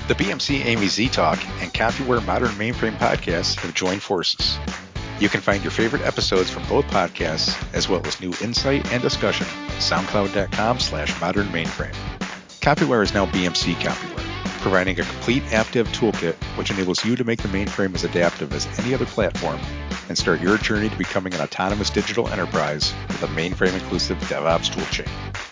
The BMC Amy Z Talk and CompuWare Modern Mainframe podcasts have joined forces. You can find your favorite episodes from both podcasts, as well as new insight and discussion at soundcloud.com/modern mainframe. CompuWare is now BMC CompuWare, providing a complete app dev toolkit which enables you to make the mainframe as adaptive as any other platform and start your journey to becoming an autonomous digital enterprise with a mainframe-inclusive DevOps toolchain.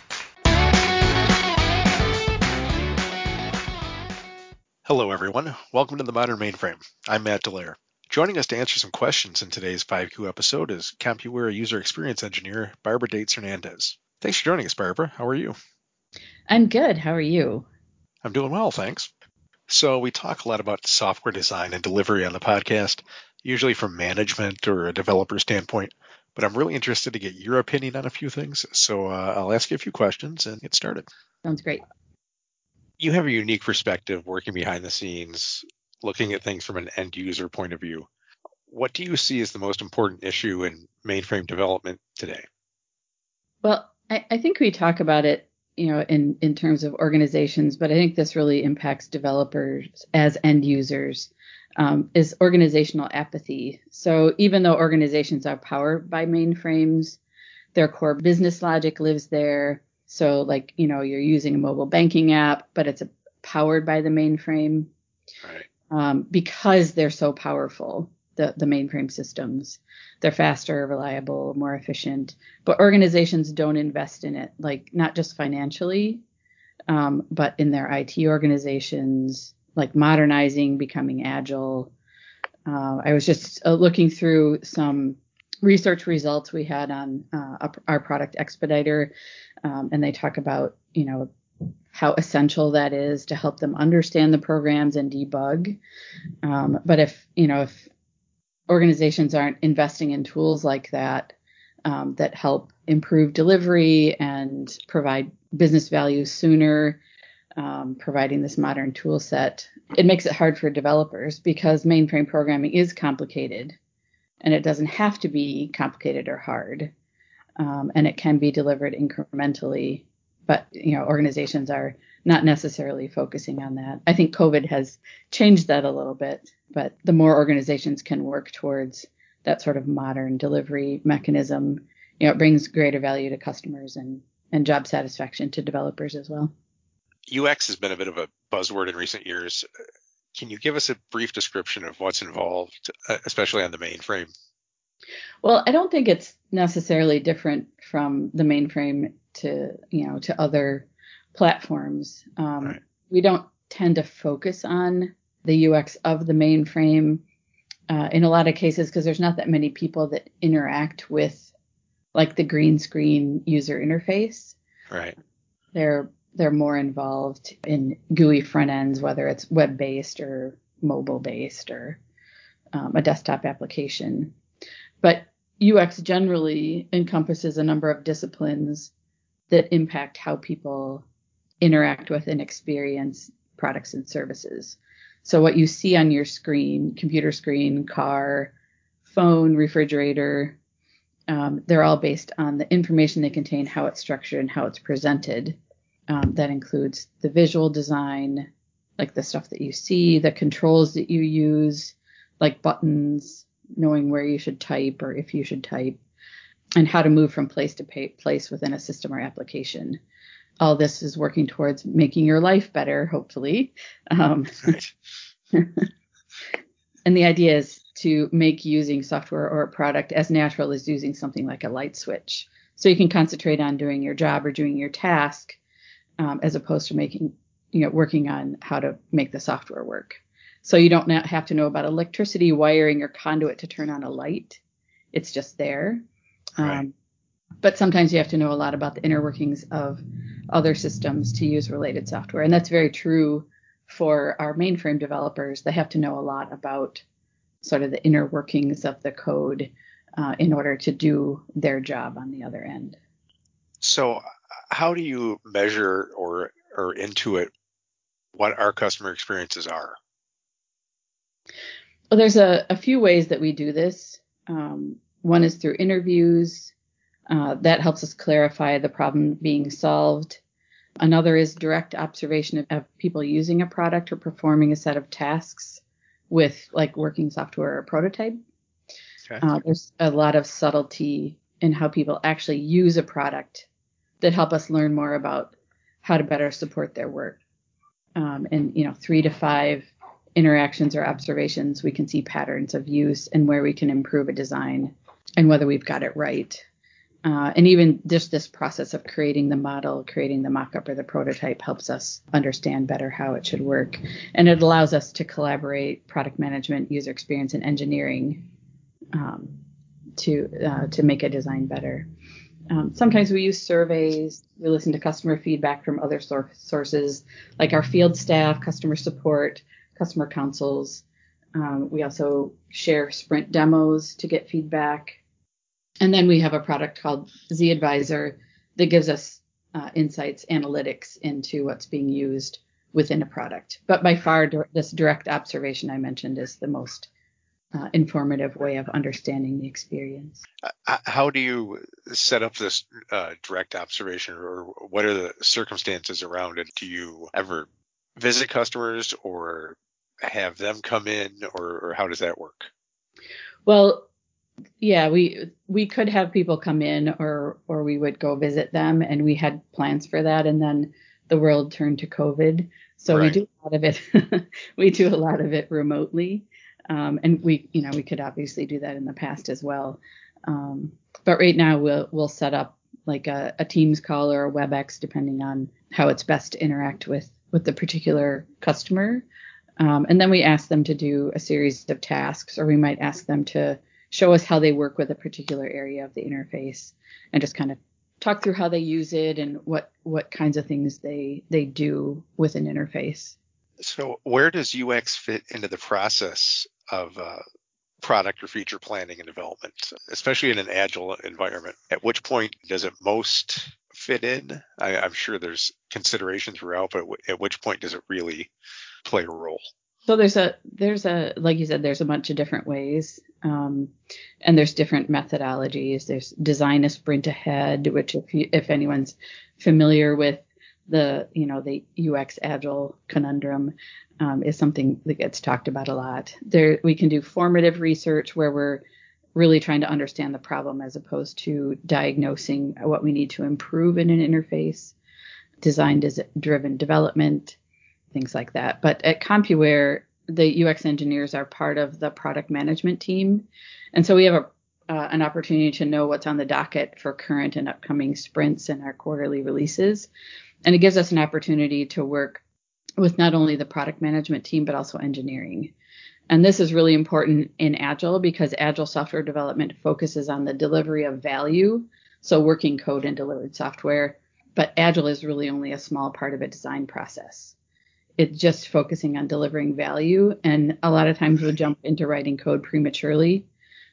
Hello, everyone. Welcome to the Modern Mainframe. I'm Matt Dallaire. Joining us to answer some questions in today's 5Q episode is CompuWare User Experience Engineer Barbara Dates Hernandez. Thanks for joining us, Barbara. How are you? I'm good. How are you? I'm doing well, thanks. So we talk a lot about software design and delivery on the podcast, usually from management or a developer standpoint, but I'm really interested to get your opinion on a few things. So I'll ask you a few questions and get started. Sounds great. You have a unique perspective working behind the scenes, looking at things from an end user point of view. What do you see as the most important issue in mainframe development today? Well, I think we talk about it, in terms of organizations, but I think this really impacts developers as end users, is organizational apathy. So even though organizations are powered by mainframes, their core business logic lives there. So you're using a mobile banking app, but it's powered by the mainframe. Right. Because they're so powerful, the mainframe systems. They're faster, reliable, more efficient. But organizations don't invest in it, not just financially, but in their IT organizations, modernizing, becoming agile. I was just looking through some research results we had on our product Expediter, and they talk about, how essential that is to help them understand the programs and debug. But if organizations aren't investing in tools like that, that help improve delivery and provide business value sooner, providing this modern tool set, it makes it hard for developers because mainframe programming is complicated and it doesn't have to be complicated or hard. And it can be delivered incrementally, but organizations are not necessarily focusing on that. I think COVID has changed that a little bit, but the more organizations can work towards that sort of modern delivery mechanism, it brings greater value to customers and job satisfaction to developers as well. UX has been a bit of a buzzword in recent years. Can you give us a brief description of what's involved, especially on the mainframe? Well, I don't think it's necessarily different from the mainframe to other platforms. Right. We don't tend to focus on the UX of the mainframe in a lot of cases because there's not that many people that interact with the green screen user interface. Right. They're more involved in GUI front ends, whether it's web-based or mobile-based or a desktop application. But UX generally encompasses a number of disciplines that impact how people interact with and experience products and services. So what you see on your screen, computer screen, car, phone, refrigerator, they're all based on the information they contain, how it's structured, and how it's presented. That includes the visual design, the stuff that you see, the controls that you use, like buttons, knowing where you should type or if you should type, and how to move from place to place within a system or application. All this is working towards making your life better, hopefully. Right. And the idea is to make using software or a product as natural as using something like a light switch. So you can concentrate on doing your job or doing your task, as opposed to working on how to make the software work. So you don't have to know about electricity, wiring, or conduit to turn on a light. It's just there. Right. But sometimes you have to know a lot about the inner workings of other systems to use related software. And that's very true for our mainframe developers. They have to know a lot about sort of the inner workings of the code in order to do their job on the other end. So how do you measure or intuit what our customer experiences are? Well, there's a few ways that we do this. One is through interviews. That helps us clarify the problem being solved. Another is direct observation of people using a product or performing a set of tasks with like working software or prototype. Okay. There's a lot of subtlety in how people actually use a product that help us learn more about how to better support their work. And 3 to 5 interactions or observations, we can see patterns of use and where we can improve a design and whether we've got it right. And even just this process of creating the model, creating the mock-up or the prototype helps us understand better how it should work. And it allows us to collaborate product management, user experience, and engineering to make a design better. Sometimes we use surveys. We listen to customer feedback from other sources like our field staff, customer support, customer councils. We also share sprint demos to get feedback. And then we have a product called Z Advisor that gives us insights, analytics into what's being used within a product. But by far, this direct observation I mentioned is the most informative way of understanding the experience. How do you set up this direct observation, or what are the circumstances around it? Do you ever visit customers or have them come in, or how does that work? Well, yeah, we could have people come in or we would go visit them, and we had plans for that, and then the world turned to COVID. So Right. we do a lot of it. We do a lot of it remotely. And we could obviously do that in the past as well. But right now we'll set up like a Teams call or a WebEx, depending on how it's best to interact with the particular customer. And then we ask them to do a series of tasks, or we might ask them to show us how they work with a particular area of the interface and just kind of talk through how they use it and what kinds of things they do with an interface. So where does UX fit into the process of product or feature planning and development, especially in an agile environment? At which point does it most fit in? I'm sure there's considerations throughout, but at which point does it really play a role? So there's a like you said, there's a bunch of different ways, and there's different methodologies. There's design a sprint ahead, which if anyone's familiar with the UX agile conundrum, is something that gets talked about a lot. There we can do formative research where we're really trying to understand the problem as opposed to diagnosing what we need to improve in an interface. Design-driven development, things like that. But at CompuWare, the UX engineers are part of the product management team. And so we have an opportunity to know what's on the docket for current and upcoming sprints and our quarterly releases. And it gives us an opportunity to work with not only the product management team, but also engineering. And this is really important in Agile because Agile software development focuses on the delivery of value, so working code and delivered software. But Agile is really only a small part of a design process. It's just focusing on delivering value. And a lot of times we'll jump into writing code prematurely.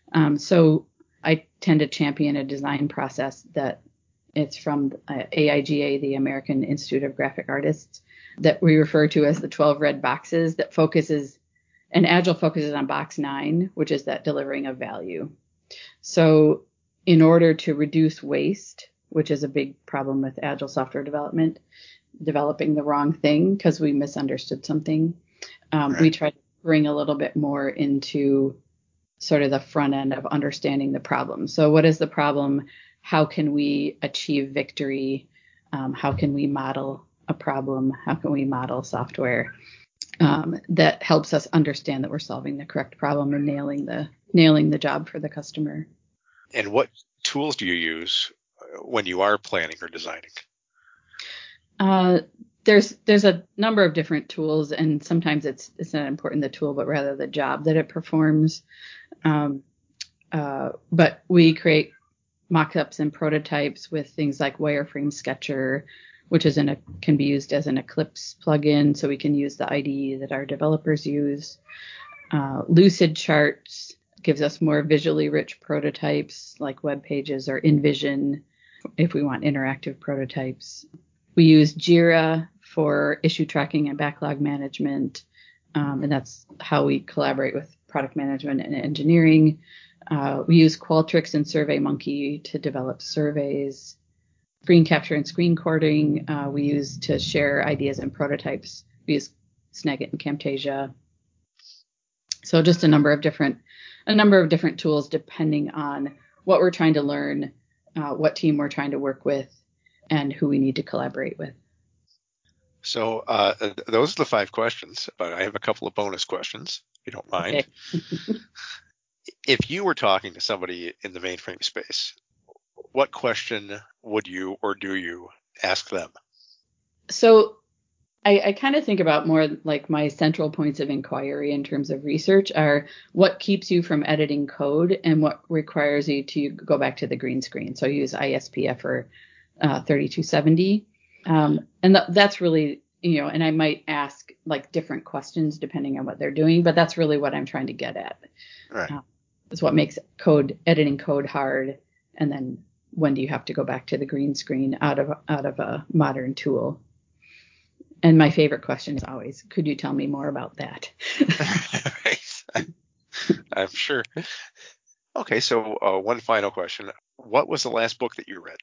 So I tend to champion a design process that it's from AIGA, the American Institute of Graphic Artists, that we refer to as the 12 red boxes, that focuses, and Agile focuses on box 9, which is that delivering of value. So in order to reduce waste, which is a big problem with Agile software development, developing the wrong thing because we misunderstood something, Right. We try to bring a little bit more into sort of the front end of understanding the problem. So what is the problem? How can we achieve victory? How can we model a problem? How can we model software that helps us understand that we're solving the correct problem and nailing the job for the customer? And what tools do you use when you are planning or designing? There's a number of different tools, and sometimes it's not important the tool, but rather the job that it performs. But we create mock-ups and prototypes with things like Wireframe Sketcher, which can be used as an Eclipse plugin, so we can use the IDE that our developers use. Lucidcharts gives us more visually rich prototypes like web pages, or InVision if we want interactive prototypes. We use Jira for issue tracking and backlog management, and that's how we collaborate with product management and engineering. We use Qualtrics and SurveyMonkey to develop surveys. screen capture and screen recording. We use to share ideas and prototypes. We use Snagit and Camtasia. So just a number of different tools depending on what we're trying to learn, what team we're trying to work with, and who we need to collaborate with. So those are the 5 questions, but I have a couple of bonus questions, if you don't mind. Okay. If you were talking to somebody in the mainframe space, what question would you or do you ask them? So I kind of think about more like my central points of inquiry in terms of research are what keeps you from editing code and what requires you to go back to the green screen. So I use ISPF or 3270. And that's really, and I might ask like different questions depending on what they're doing, but that's really what I'm trying to get at. Right. Is what makes editing code hard. And then when do you have to go back to the green screen out of a modern tool? And my favorite question is always, could you tell me more about that? I'm sure. Okay, so one final question. What was the last book that you read?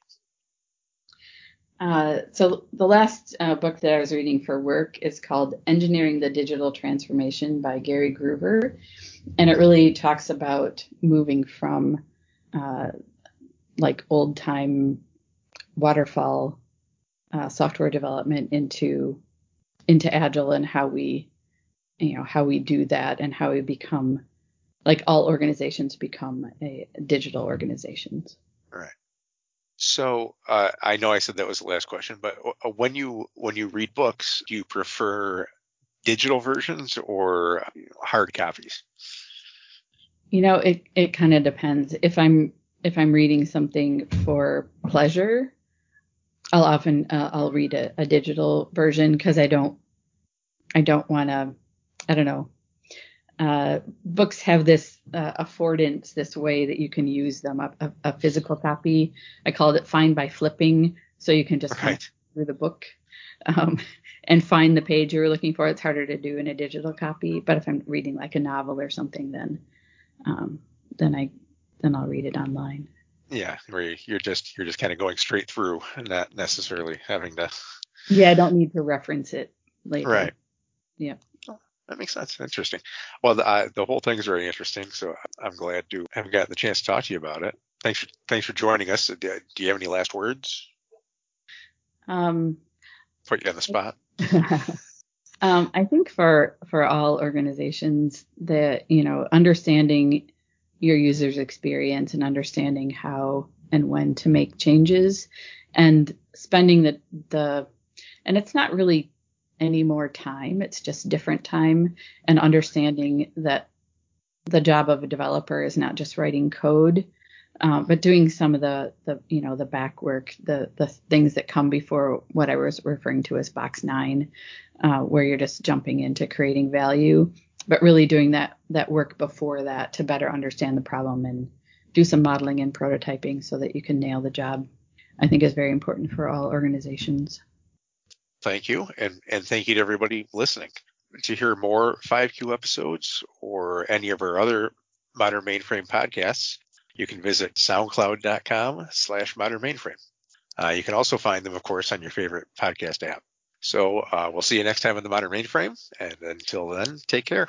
So the last book that I was reading for work is called Engineering the Digital Transformation by Gary Groover. And it really talks about moving from like old time waterfall software development into Agile and how we do that and how we become, like all organizations become digital organizations. All right. So I know I said that was the last question, but when you read books, do you prefer digital versions or hard copies? It kind of depends. If I'm reading something for pleasure, I'll often I'll read a digital version because I don't want to. I don't know. Books have this affordance, this way that you can use them. A physical copy, I called it find by flipping, so you can just kind of through the book and find the page you were looking for. It's harder to do in a digital copy, but if I'm reading like a novel or something, then I'll read it online. Yeah, where you're just kind of going straight through and not necessarily having to. Yeah, I don't need to reference it later. Right. Yeah. Oh, that makes sense. Interesting. Well, the whole thing is very interesting, so I'm glad to have gotten the chance to talk to you about it. Thanks for joining us. Do you have any last words? Put you on the spot. I think for all organizations that, understanding your user's experience and understanding how and when to make changes and spending and it's not really any more time, it's just different time, and understanding that the job of a developer is not just writing code, but doing some of the back work, the things that come before what I was referring to as box 9, where you're just jumping into creating value, but really doing that work before that to better understand the problem and do some modeling and prototyping so that you can nail the job, I think is very important for all organizations. Thank you. And thank you to everybody listening. To hear more 5Q episodes or any of our other Modern Mainframe podcasts, you can visit soundcloud.com/modernmainframe. You can also find them, of course, on your favorite podcast app. So we'll see you next time on the Modern Mainframe. And until then, take care.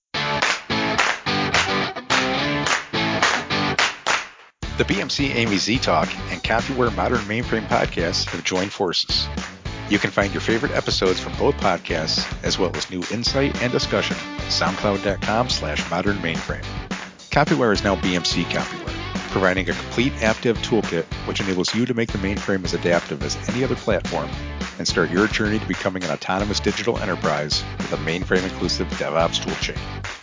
The BMC Amy Z Talk and Copyware Modern Mainframe podcasts have joined forces. You can find your favorite episodes from both podcasts, as well as new insight and discussion at soundcloud.com/modernmainframe. Copyware is now BMC Copyware, providing a complete app dev toolkit which enables you to make the mainframe as adaptive as any other platform and start your journey to becoming an autonomous digital enterprise with a mainframe-inclusive DevOps toolchain.